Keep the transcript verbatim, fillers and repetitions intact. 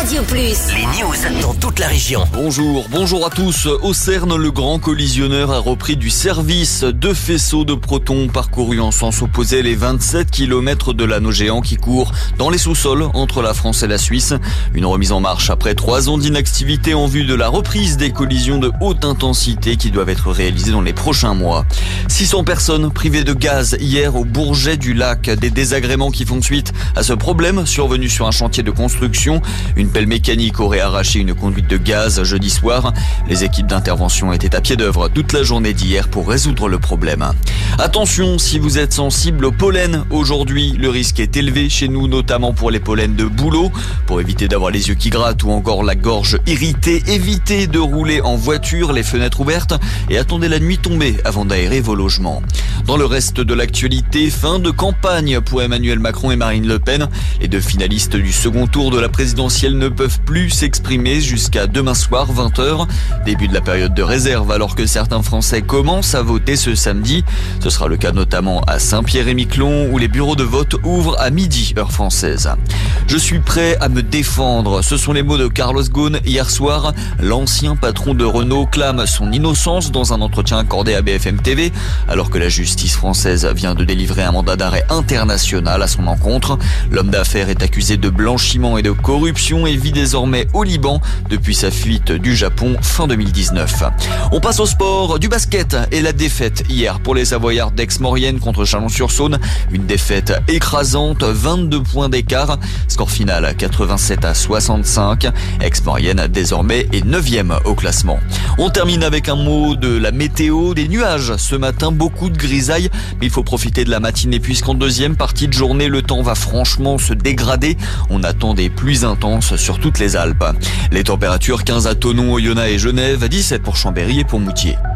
Radio Plus. Les news dans toute la région. Bonjour, bonjour à tous. Au CERN, le grand collisionneur a repris du service. Deux faisceaux de protons parcourus en sens opposé les vingt-sept kilomètres de l'anneau géant qui court dans les sous-sols entre la France et la Suisse. Une remise en marche après trois ans d'inactivité en vue de la reprise des collisions de haute intensité qui doivent être réalisées dans les prochains mois. six cents personnes privées de gaz hier au Bourget du Lac. Des désagréments qui font suite à ce problème survenu sur un chantier de construction. Une pelle mécanique aurait arraché une conduite de gaz jeudi soir. Les équipes d'intervention étaient à pied d'œuvre toute la journée d'hier pour résoudre le problème. Attention si vous êtes sensible au pollen. Aujourd'hui, le risque est élevé chez nous, notamment pour les pollens de bouleau. Pour éviter d'avoir les yeux qui grattent ou encore la gorge irritée, évitez de rouler en voiture, les fenêtres ouvertes et attendez la nuit tombée avant d'aérer vos logements. Dans le reste de l'actualité, fin de campagne pour Emmanuel Macron et Marine Le Pen. Les deux finalistes du second tour de la présidentielle ne peuvent plus s'exprimer jusqu'à demain soir, vingt heures. Début de la période de réserve alors que certains Français commencent à voter ce samedi. Ce sera le cas notamment à Saint-Pierre-et-Miquelon où les bureaux de vote ouvrent à midi, heure française. Je suis prêt à me défendre. Ce sont les mots de Carlos Ghosn hier soir. L'ancien patron de Renault clame son innocence dans un entretien accordé à B F M T V alors que la justice française vient de délivrer un mandat d'arrêt international à son encontre. L'homme d'affaires est accusé de blanchiment et de corruption et vit désormais au Liban depuis sa fuite du Japon fin deux mille dix-neuf. On passe au sport, du basket et la défaite hier pour les Savoyards d'Aix-Maurienne contre Chalon-sur-Saône. Une défaite écrasante, vingt-deux points d'écart. Score final quatre-vingt-sept à soixante-cinq. Aix-Maurienne désormais est neuvième au classement. On termine avec un mot de la météo. Des nuages ce matin, beaucoup de grisailles, mais il faut profiter de la matinée puisqu'en deuxième partie de journée, le temps va franchement se dégrader. On attend des pluies intenses sur toutes les Alpes. Les températures quinze à Thonon, Oyonnax et Genève, dix-sept pour Chambéry et pour Moutier.